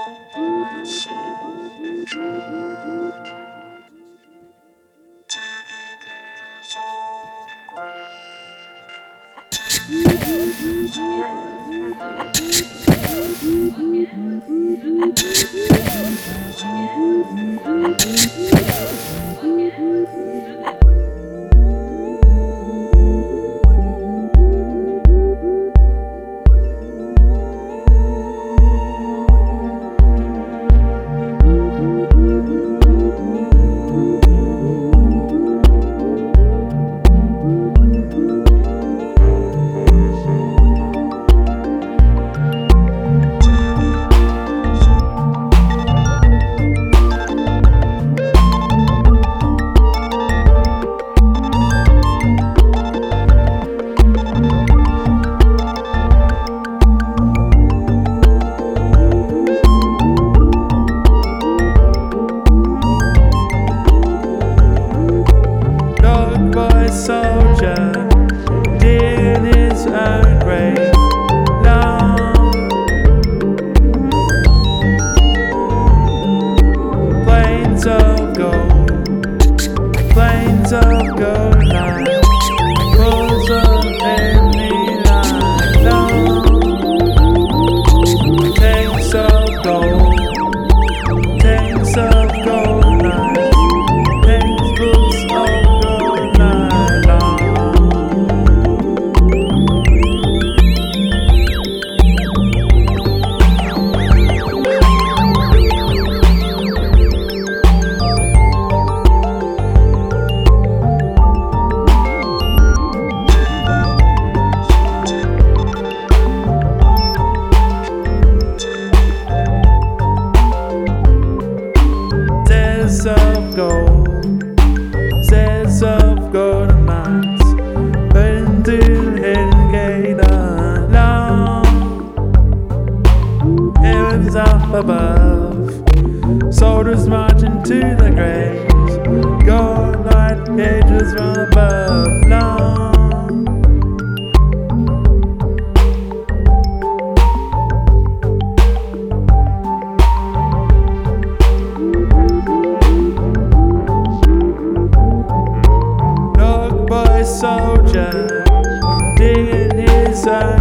Soldier in his own grave, long plains of gold line, pulls of enemy line, long tanks of gold line, textbooks of gold line, long. Says of golden mines, burning to hidden gate along. Heavens up above, soldiers marching to the graves, gold light pages from above, long. Soldier digging his own